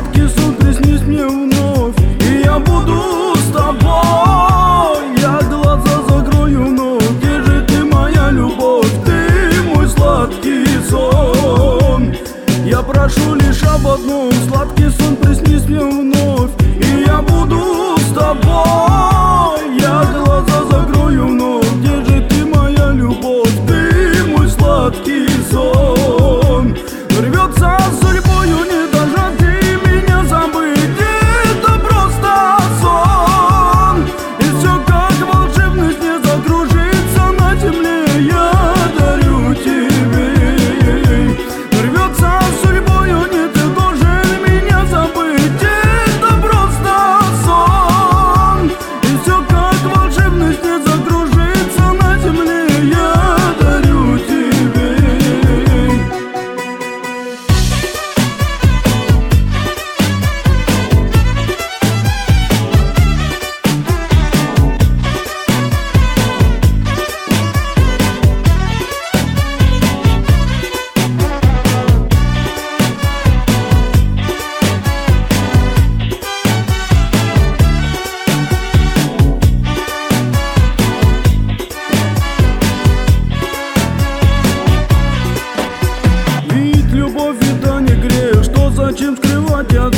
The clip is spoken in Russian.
Сладкий сон приснись мне вновь, и я буду с тобой. Я глаза закрою вновь, где же ты, моя любовь? Ты мой сладкий сон. Я прошу лишь об одном: сладкий сон приснись мне вновь, и я буду с тобой. Я глаза закрою вновь, где же ты, моя любовь? Ты мой сладкий сон. Рвется судьбою не дожать и меня забыть. Это просто сон, и все как волшебность не закружится на земле. Я дарю тебе. Рвется судьбою не ты должен меня забыть. Это просто сон, и все как волшебность не закружится на земле. Я дарю тебе. Ведь любовь это не грех, что зачем скрывать от